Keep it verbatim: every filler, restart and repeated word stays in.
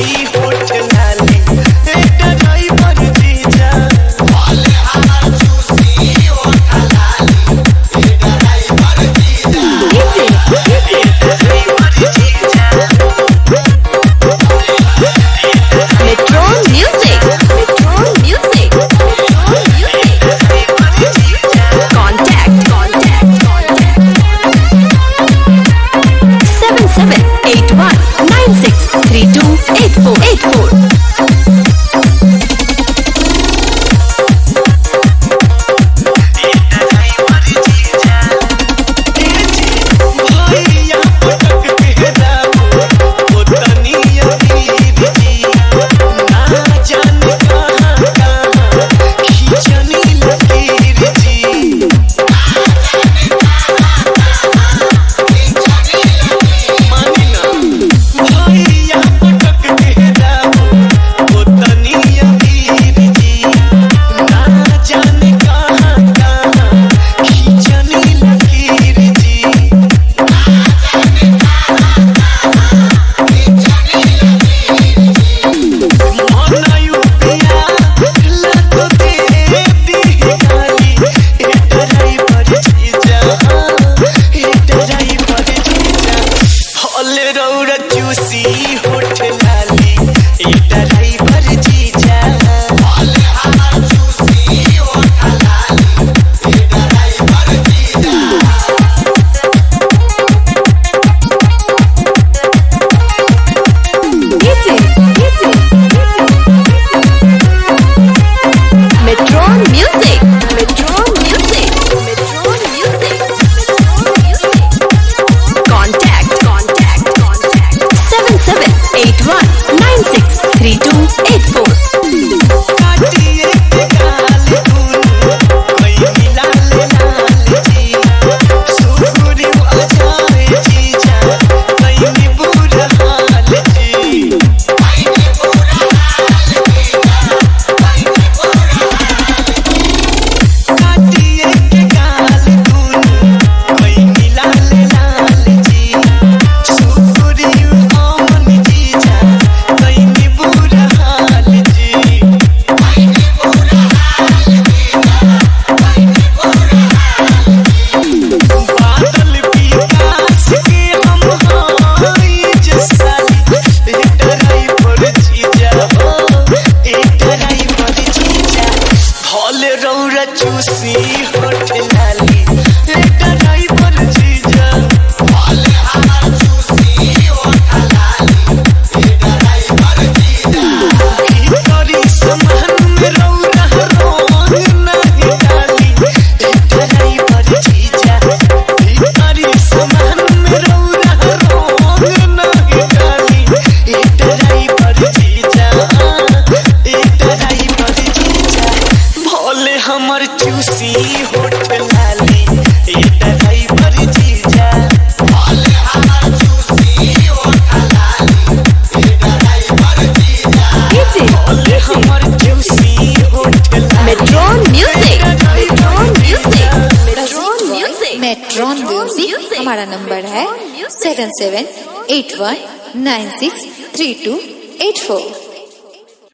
होठ लाली ए ड्राइवर जीजा भोले हमर चूसी होठ लाली ए ड्राइवर जीजा ए ड्राइवर जीजा Metro Music, Metro Music, Metro Music. Contact, contact, contact. Seven seven eight one nine six three two eight four eight four. चूसी होठ लाली ए ड्राइवर जीजा भोले हमर चूसी होठ लाली ए ड्राइवर जीजा की करी समहन में रौरा रोग नहीं डाली ए ड्राइवर जीजा की करी समहन में रौरा रोग नहीं डाली ए ड्राइवर जीजा ए ड्राइवर जीजा भोले हमर चूसी होठ लाली ए ड्राइवर जीजा भोले हमर चूसी होठ लाली ए ड्राइवर जीजा भोले हमर चूसी होठ लाली। Metro Music, Metro Music, Metro Music, Metro Music हमारा नंबर है seven seven eight one nine six three two eight फोर।